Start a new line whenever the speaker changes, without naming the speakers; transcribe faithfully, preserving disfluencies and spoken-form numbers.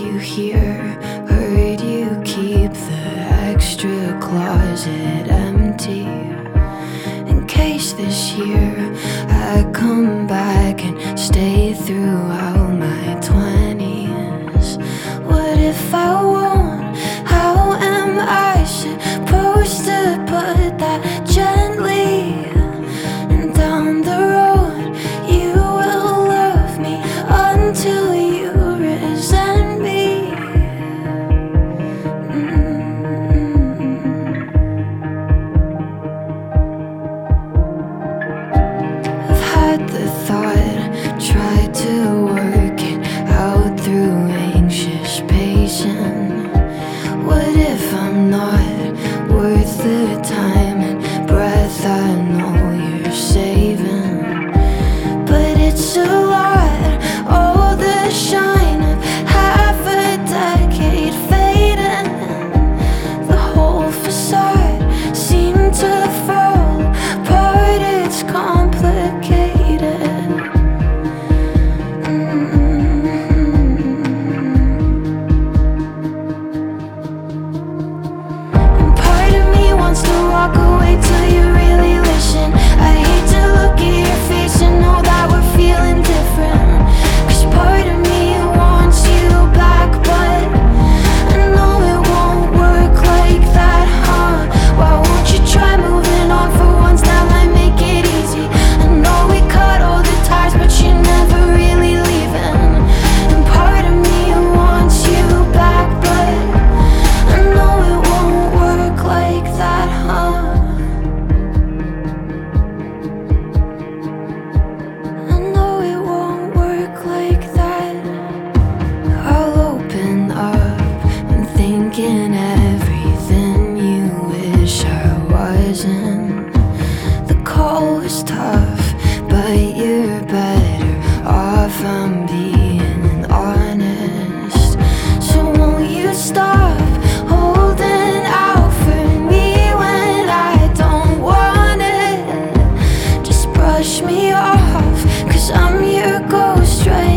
you here. Heard you keep the extra closet empty in case this year I come back and stay throughout my twenties. What if I won't? How am I supposed to put that gently? And down the road you will love me until you resent me. Mm-hmm. I've had the thought, tried to work it out through anxious pacing. What if I'm not worth the time and breath I know you're saving? But it's a lot, all the shine of half a decade fading. The whole facade seemed to fall apart, it's complicated. To walk away till you really listen. I hate to look at your face and know that we're feeling different. Cause part of me wants you back, but I know it won't work like that, huh? Why won't you try moving on for once? That might make it easy. I know we cut all the ties, but you're never really leaving. And part of me wants you back, but I know it won't work like that, huh? I know it won't work like that. I'll open up and thinking everything you wish I wasn't. The call was tough, but you're better off, I'm being honest. So won't you stop holding out for me when I don't want it? Just brush me off, cause I'm your ghost right